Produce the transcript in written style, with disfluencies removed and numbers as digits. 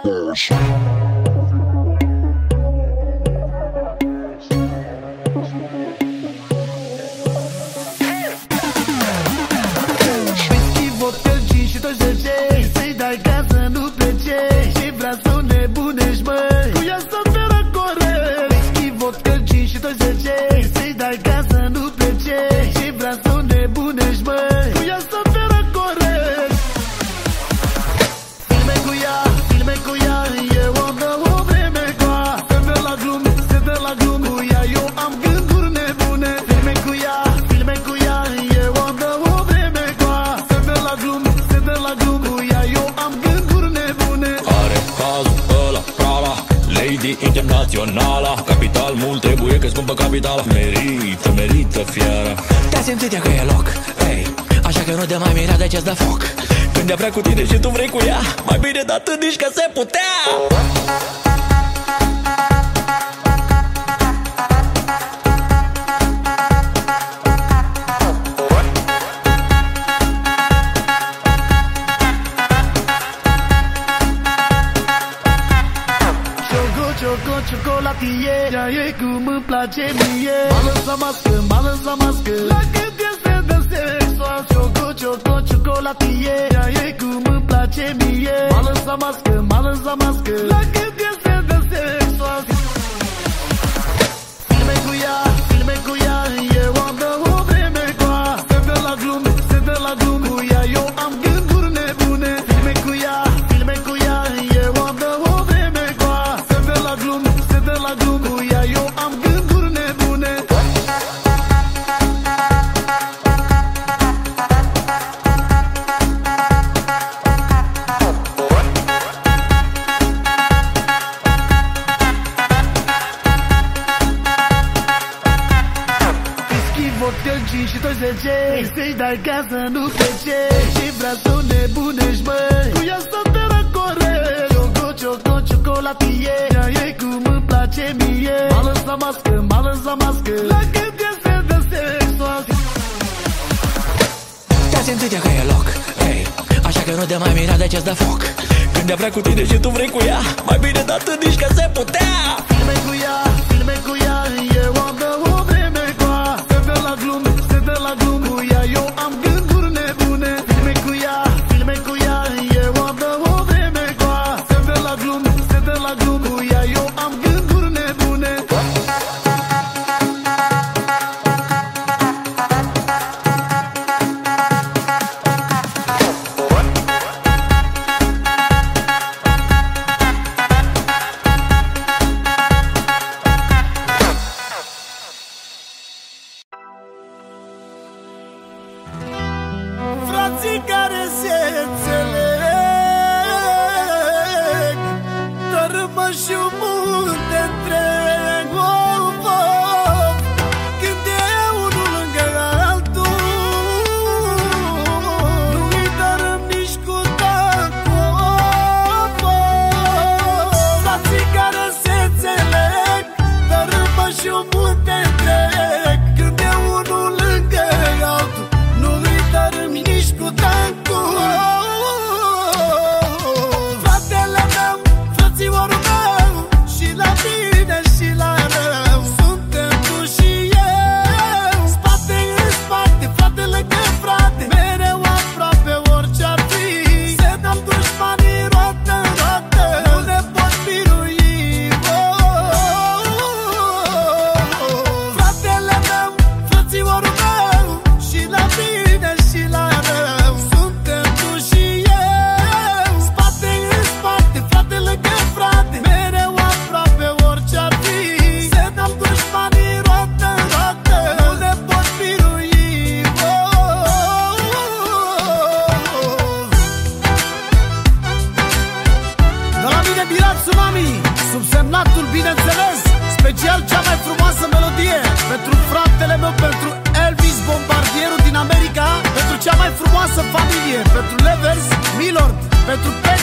Internațională, capital mult trebuie că scumpă capital. Merită fiara. Te-ai simțit că e loc, hey, așa că nu te mai mira de ce-ți dă foc. Când ea vrea cu tine și tu vrei cu ea, mai bine de atât nici că se putea. Ea e cum îmi place mie. M-a lăsat mască la cât este de sexual. Choco, ciocolatie. Ea e cum îmi place mie. M-a lăsat mască la cât este de sexual. Filme cu ea, eu am de o vreme cu ea. Se dă la glume, cu ea eu am gânduri nebune. Filme cu ea, eu am de o vreme cu ea. Se dă la glume, cu ea eu am gânduri nebune. Whisky, vodka, gin și 20. Să-i dai ca să nu plece. Și vrea să nebunești, măi. Cu ea să te răcore. Choco, ciocolatie. Ea e cum îmi place mie. M-a lăsat mască la cât este de sexual. Te-ai simțit că e loc, hey, așa că nu te mai mira de ce-ți dă foc. Când ea vrea cu tine și tu vrei cu ea, mai bine de atât nici că se putea. Filme cu ea, eu am de o vreme cu ea. Se dă la glume, cu ea eu am gânduri nebune. Filme cu ea, eu am de o vreme cu ea. Se dă la glume, cu ea eu am gânduri nebune. Frații care se înțeleg, dărâmă și un munte întreg. Când e unul lângă altul, nu-i dărâm nici cu tacul. Frații care se înțeleg, dărâmă și un munte întreg. Când e unul lângă altul, nu-i dărâm nici cu tacul. Fratele meu, frățiorul meu, și la bine și la rău suntem tu și eu. Spate în spate, frate lângă frate, mereu aproape orice-ar fi. Se dăm dușmanii roată în roată, nu ne pot birui. Fratele meu, frățiorul meu, și la bine și la rău suntem tu și eu. Spate în spate, frate lângă frate, mereu aproape orice-ar fi. Se dăm dușmanii roată în roată, nu ne pot birui. De la mine Birat Tsunami, subsemnatul bineînțeles. Special cea mai frumoasă melodie pentru fratele meu, pentru Elvis Bombardierul din America. Pentru cea mai frumoasă familie, pentru Levers, Milord, pentru Pet